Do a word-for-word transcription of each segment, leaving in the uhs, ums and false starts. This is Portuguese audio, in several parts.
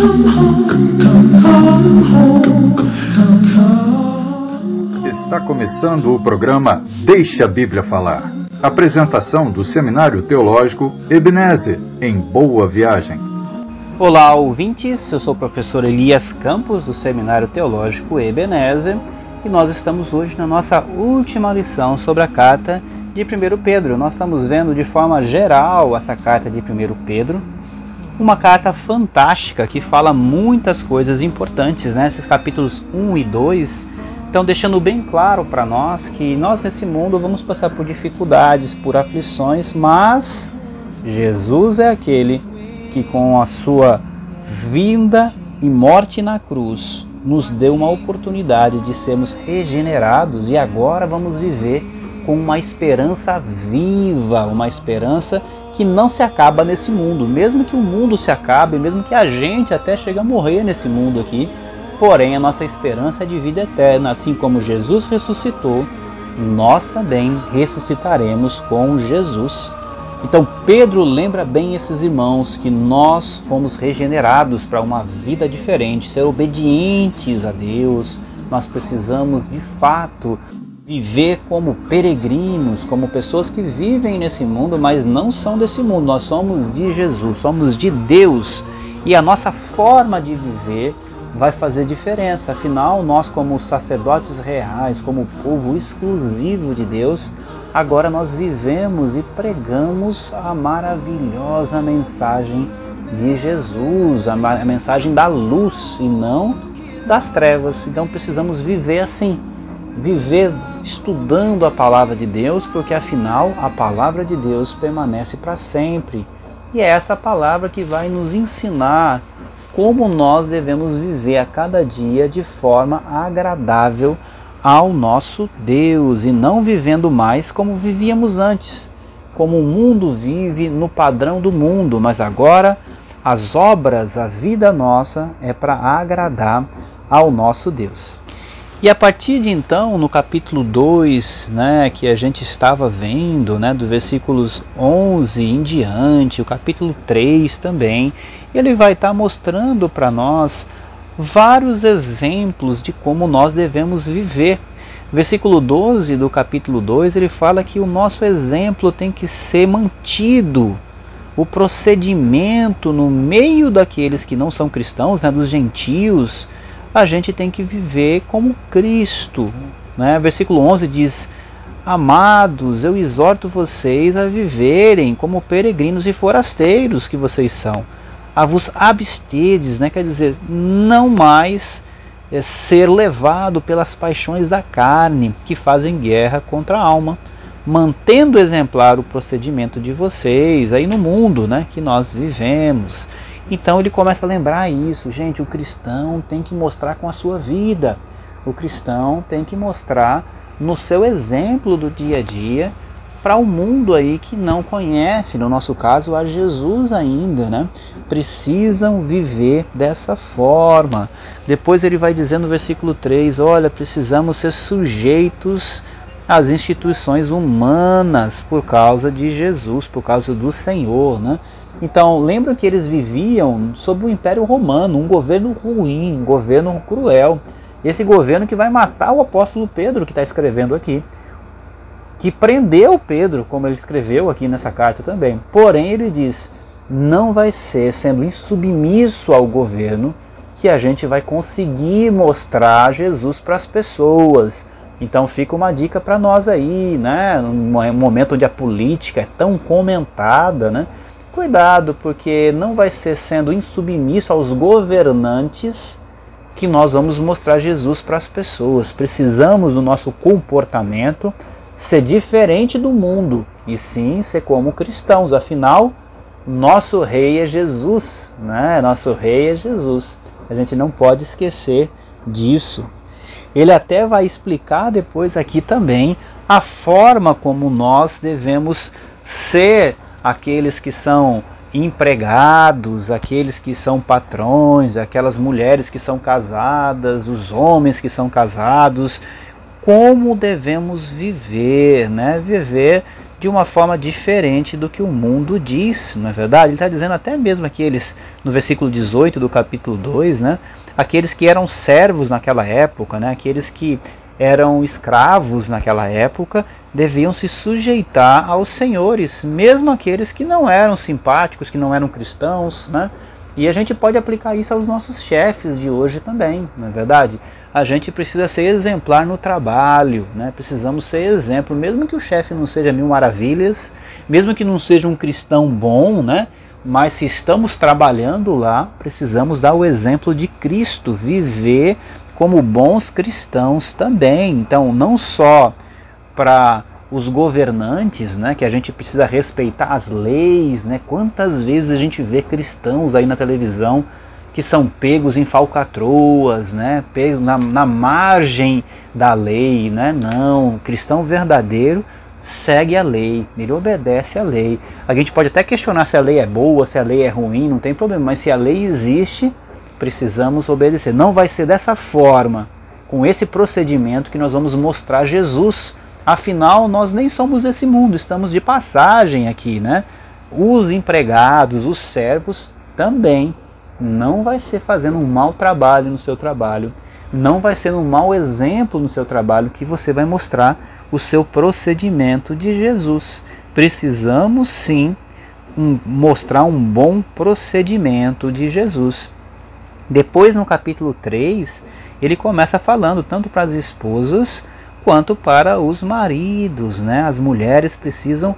Está começando o programa Deixa a Bíblia Falar. Apresentação do Seminário Teológico Ebenezer, em Boa Viagem. Olá, ouvintes, eu sou o professor Elias Campos, do Seminário Teológico Ebenezer, e nós estamos hoje na nossa última lição sobre a carta de primeiro Pedro. Nós estamos vendo de forma geral essa carta de primeiro Pedro, uma carta fantástica que fala muitas coisas importantes, né? Esses capítulos um e dois estão deixando bem claro para nós que nós nesse mundo vamos passar por dificuldades, por aflições, mas Jesus é aquele que com a sua vinda e morte na cruz nos deu uma oportunidade de sermos regenerados e agora vamos viver com uma esperança viva, uma esperança que não se acaba nesse mundo, mesmo que o mundo se acabe, mesmo que a gente até chegue a morrer nesse mundo aqui, porém a nossa esperança é de vida eterna, assim como Jesus ressuscitou, nós também ressuscitaremos com Jesus. Então Pedro lembra bem esses irmãos que nós fomos regenerados para uma vida diferente, ser obedientes a Deus. Nós precisamos de fato viver como peregrinos, como pessoas que vivem nesse mundo, mas não são desse mundo. Nós somos de Jesus, somos de Deus, e a nossa forma de viver vai fazer diferença. Afinal, nós como sacerdotes reais, como povo exclusivo de Deus, agora nós vivemos e pregamos a maravilhosa mensagem de Jesus, a mensagem da luz e não das trevas. Então precisamos viver assim, viver estudando a palavra de Deus, porque afinal a palavra de Deus permanece para sempre. E é essa palavra que vai nos ensinar como nós devemos viver a cada dia de forma agradável ao nosso Deus, e não vivendo mais como vivíamos antes, como o mundo vive no padrão do mundo, mas agora as obras, a vida nossa é para agradar ao nosso Deus. E a partir de então, no capítulo dois, né, que a gente estava vendo, né, do versículos onze em diante, o capítulo três também, ele vai estar mostrando para nós vários exemplos de como nós devemos viver. Versículo doze do capítulo dois, ele fala que o nosso exemplo tem que ser mantido, o procedimento no meio daqueles que não são cristãos, né, dos gentios, a gente tem que viver como Cristo, né? Versículo onze diz: amados, eu exorto vocês a viverem como peregrinos e forasteiros que vocês são, a vos abstedes, né? Quer dizer, não mais é, ser levado pelas paixões da carne que fazem guerra contra a alma, mantendo exemplar o procedimento de vocês aí no mundo, né, que nós vivemos. Então ele começa a lembrar isso, gente, o cristão tem que mostrar com a sua vida, o cristão tem que mostrar no seu exemplo do dia a dia para o mundo aí que não conhece, no nosso caso a Jesus ainda, né? Precisam viver dessa forma. Depois ele vai dizer no versículo três, olha, precisamos ser sujeitos às instituições humanas por causa de Jesus, por causa do Senhor, né? Então, lembra que eles viviam sob o Império Romano, um governo ruim, um governo cruel. Esse governo que vai matar o apóstolo Pedro, que está escrevendo aqui, que prendeu Pedro, como ele escreveu aqui nessa carta também. Porém, ele diz, não vai ser sendo insubmisso ao governo que a gente vai conseguir mostrar Jesus para as pessoas. Então fica uma dica para nós aí, né? Num momento onde a política é tão comentada, né? Cuidado, porque não vai ser sendo insubmisso aos governantes que nós vamos mostrar Jesus para as pessoas. Precisamos, no nosso comportamento, ser diferente do mundo, e sim ser como cristãos. Afinal, nosso rei é Jesus, né? Nosso rei é Jesus. A gente não pode esquecer disso. Ele até vai explicar depois aqui também a forma como nós devemos ser aqueles que são empregados, aqueles que são patrões, aquelas mulheres que são casadas, os homens que são casados, como devemos viver, né? Viver de uma forma diferente do que o mundo diz, não é verdade? Ele está dizendo até mesmo aqueles, no versículo dezoito do capítulo dois, né, aqueles que eram servos naquela época, né, aqueles que eram escravos naquela época, deviam se sujeitar aos senhores, mesmo aqueles que não eram simpáticos, que não eram cristãos, né? E a gente pode aplicar isso aos nossos chefes de hoje também, não é verdade? A gente precisa ser exemplar no trabalho, né? Precisamos ser exemplo, mesmo que o chefe não seja mil maravilhas, mesmo que não seja um cristão bom, né? Mas se estamos trabalhando lá, precisamos dar o exemplo de Cristo, viver como bons cristãos também. Então, não só para os governantes, né, que a gente precisa respeitar as leis, né? Quantas vezes a gente vê cristãos aí na televisão que são pegos em falcatruas, né, pegos na, na margem da lei, né? Não, o cristão verdadeiro segue a lei, ele obedece à lei. A gente pode até questionar se a lei é boa, se a lei é ruim, não tem problema, mas se a lei existe, precisamos obedecer. Não vai ser dessa forma, com esse procedimento, que nós vamos mostrar Jesus. Afinal, nós nem somos desse mundo, estamos de passagem aqui, né? Os empregados, os servos também. Não vai ser fazendo um mau trabalho no seu trabalho, não vai ser um mau exemplo no seu trabalho que você vai mostrar o seu procedimento de Jesus. Precisamos sim um, mostrar um bom procedimento de Jesus. Depois, no capítulo três, ele começa falando tanto para as esposas quanto para os maridos, né? As mulheres precisam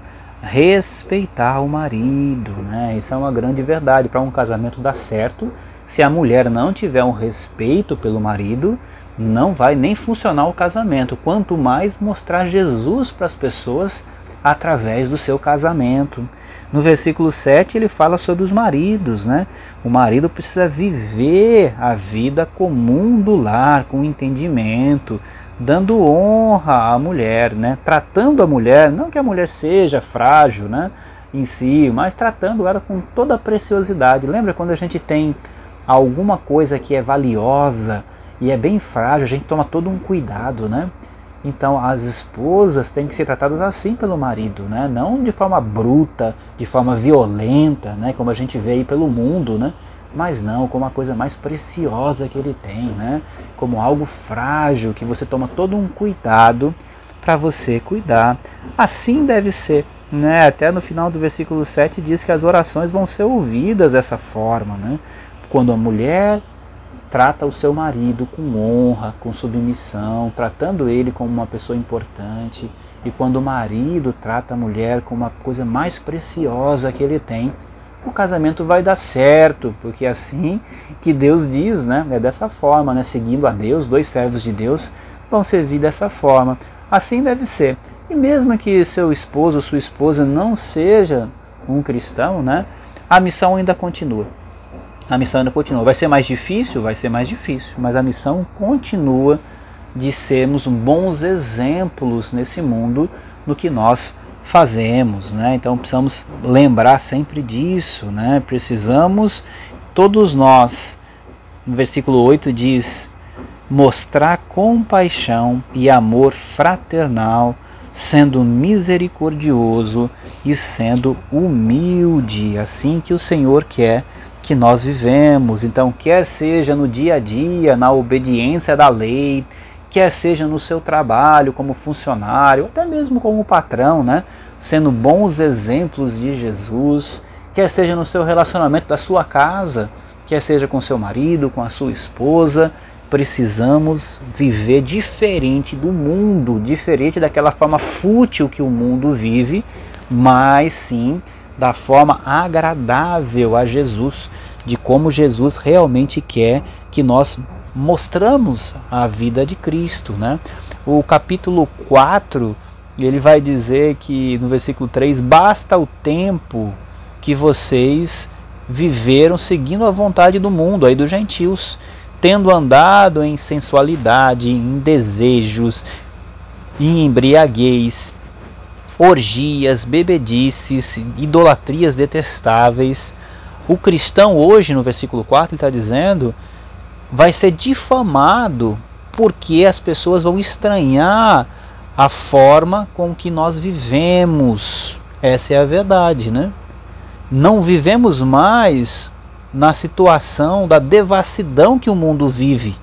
respeitar o marido, né? Isso é uma grande verdade. Para um casamento dar certo, se a mulher não tiver um respeito pelo marido, não vai nem funcionar o casamento. Quanto mais mostrar Jesus para as pessoas através do seu casamento. No versículo sete ele fala sobre os maridos, né? O marido precisa viver a vida comum do lar, com entendimento, dando honra à mulher, né? Tratando a mulher, não que a mulher seja frágil, né, em si, mas tratando ela com toda a preciosidade. Lembra quando a gente tem alguma coisa que é valiosa e é bem frágil, a gente toma todo um cuidado, né? Então as esposas têm que ser tratadas assim pelo marido, né? Não de forma bruta, de forma violenta, né, como a gente vê aí pelo mundo, né? Mas não, como a coisa mais preciosa que ele tem, né? Como algo frágil, que você toma todo um cuidado para você cuidar. Assim deve ser, né? Até no final do versículo sete diz que as orações vão ser ouvidas dessa forma, né? Quando a mulher trata o seu marido com honra, com submissão, tratando ele como uma pessoa importante, e quando o marido trata a mulher como a coisa mais preciosa que ele tem, o casamento vai dar certo, porque é assim que Deus diz, né? É dessa forma, né? Seguindo a Deus, dois servos de Deus vão servir dessa forma. Assim deve ser. E mesmo que seu esposo ou sua esposa não seja um cristão, né, a missão ainda continua. A missão ainda continua. Vai ser mais difícil? Vai ser mais difícil, mas a missão continua de sermos bons exemplos nesse mundo no que nós fazemos, né? Então precisamos lembrar sempre disso, né? Precisamos, todos nós, no versículo oito diz, mostrar compaixão e amor fraternal, sendo misericordioso e sendo humilde, assim que o Senhor quer que nós vivemos. Então, quer seja no dia a dia, na obediência da lei, quer seja no seu trabalho como funcionário, até mesmo como patrão, né? Sendo bons exemplos de Jesus, quer seja no seu relacionamento da sua casa, quer seja com seu marido, com a sua esposa, precisamos viver diferente do mundo, diferente daquela forma fútil que o mundo vive, mas sim da forma agradável a Jesus, de como Jesus realmente quer que nós mostramos a vida de Cristo, né? O capítulo quatro, ele vai dizer que no versículo três, basta o tempo que vocês viveram seguindo a vontade do mundo, aí dos gentios, tendo andado em sensualidade, em desejos, em embriaguez, orgias, bebedices, idolatrias detestáveis. O cristão hoje, no versículo quatro, ele está dizendo, vai ser difamado porque as pessoas vão estranhar a forma com que nós vivemos. Essa é a verdade, né? Não vivemos mais na situação da devassidão que o mundo vive.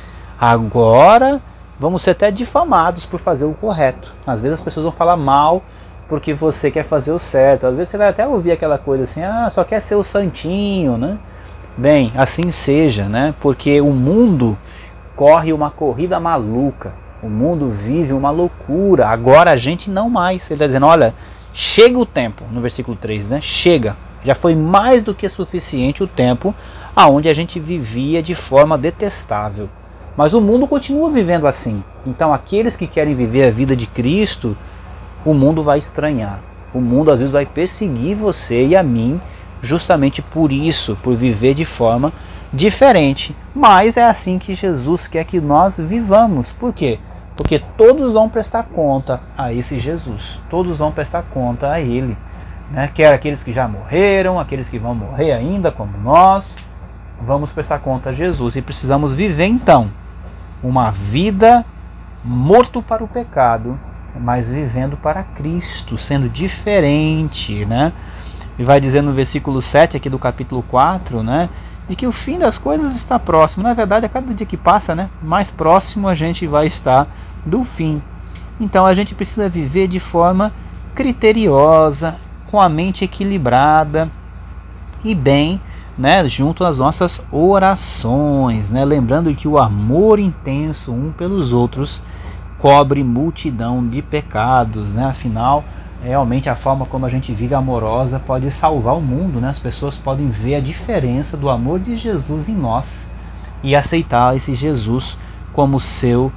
Agora vamos ser até difamados por fazer o correto. Às vezes as pessoas vão falar mal porque você quer fazer o certo. Às vezes você vai até ouvir aquela coisa assim, ah, só quer ser o santinho, né? Bem, assim seja, né? Porque o mundo corre uma corrida maluca. O mundo vive uma loucura. Agora a gente não mais. Ele está dizendo, olha, chega o tempo, no versículo três, né? Chega. Já foi mais do que suficiente o tempo aonde a gente vivia de forma detestável. Mas o mundo continua vivendo assim. Então aqueles que querem viver a vida de Cristo, o mundo vai estranhar. O mundo às vezes vai perseguir você e a mim, justamente por isso, por viver de forma diferente. Mas é assim que Jesus quer que nós vivamos. Por quê? Porque todos vão prestar conta a esse Jesus. Todos vão prestar conta a Ele. Né? Quer aqueles que já morreram, aqueles que vão morrer ainda, como nós, vamos prestar conta a Jesus. E precisamos viver então uma vida morto para o pecado, mas vivendo para Cristo, sendo diferente, né? E vai dizer no versículo sete aqui do capítulo quatro, né? E que o fim das coisas está próximo. Na verdade, a cada dia que passa, né, mais próximo a gente vai estar do fim. Então a gente precisa viver de forma criteriosa, com a mente equilibrada e bem, né, junto às nossas orações, né, lembrando que o amor intenso um pelos outros cobre multidão de pecados, né, afinal, realmente a forma como a gente vive amorosa pode salvar o mundo, né, as pessoas podem ver a diferença do amor de Jesus em nós e aceitar esse Jesus como seu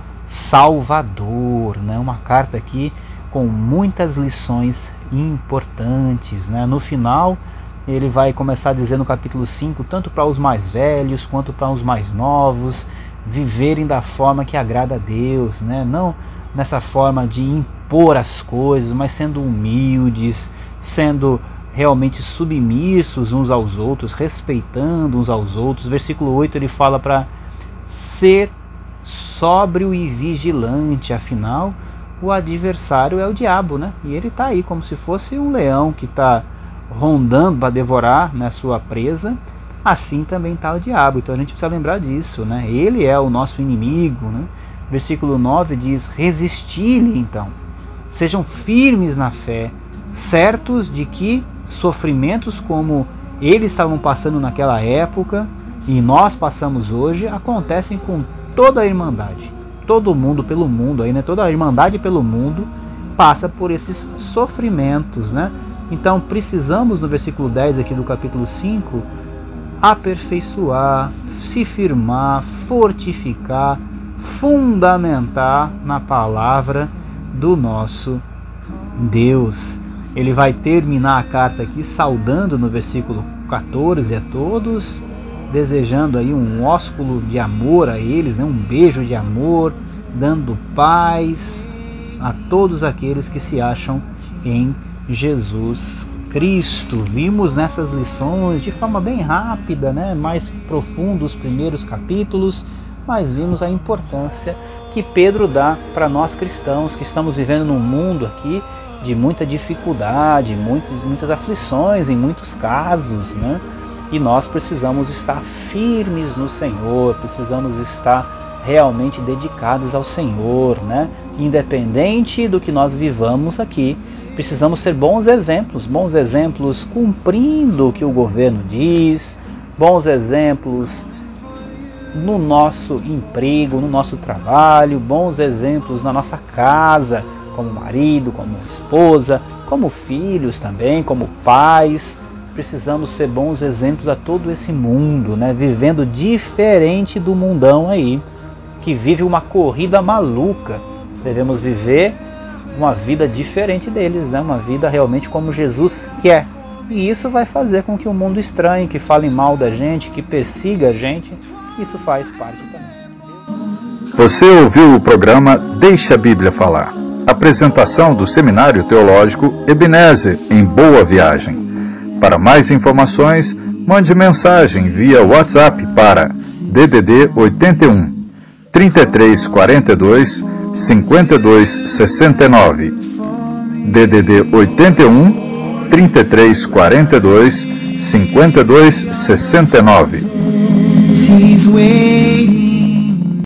Salvador, né, uma carta aqui com muitas lições importantes, né, no final ele vai começar a dizer no capítulo cinco, tanto para os mais velhos quanto para os mais novos, viverem da forma que agrada a Deus, né? Não nessa forma de impor as coisas, mas sendo humildes, sendo realmente submissos uns aos outros, respeitando uns aos outros. Versículo oito ele fala para ser sóbrio e vigilante, afinal o adversário é o diabo, né? E ele está aí como se fosse um leão que está rondando para devorar, né, sua presa. Assim também está o diabo. Então a gente precisa lembrar disso, né? Ele é o nosso inimigo, né? Versículo nove diz, resisti-lhe então, sejam firmes na fé, certos de que sofrimentos como eles estavam passando naquela época e nós passamos hoje, acontecem com toda a irmandade. Todo mundo pelo mundo, aí, né? Toda a irmandade pelo mundo passa por esses sofrimentos, né? Então precisamos, no versículo dez aqui do capítulo cinco, aperfeiçoar, se firmar, fortificar, fundamentar na palavra do nosso Deus. Ele vai terminar a carta aqui saudando no versículo quatorze a todos, desejando aí um ósculo de amor a eles, né? Um beijo de amor, dando paz a todos aqueles que se acham em Jesus Cristo. Vimos nessas lições de forma bem rápida, né, mais profundo os primeiros capítulos, mas vimos a importância que Pedro dá para nós cristãos que estamos vivendo num mundo aqui de muita dificuldade, muitas, muitas aflições em muitos casos, né? E nós precisamos estar firmes no Senhor, precisamos estar realmente dedicados ao Senhor, né? Independente do que nós vivamos aqui, precisamos ser bons exemplos, bons exemplos cumprindo o que o governo diz, bons exemplos no nosso emprego, no nosso trabalho, bons exemplos na nossa casa, como marido, como esposa, como filhos também, como pais. Precisamos ser bons exemplos a todo esse mundo, né? Vivendo diferente do mundão aí, que vive uma corrida maluca. Devemos viver uma vida diferente deles, né? Uma vida realmente como Jesus quer. E isso vai fazer com que o mundo estranhe, que fale mal da gente, que persiga a gente. Isso faz parte também. Você ouviu o programa Deixa a Bíblia Falar. Apresentação do Seminário Teológico Ebenezer, em Boa Viagem. Para mais informações, mande mensagem via WhatsApp para D D D oitenta e um, trinta e três quarenta e dois, cinquenta e dois sessenta e nove. D D D oitenta e um, trinta e três quarenta e dois, cinquenta e dois sessenta e nove.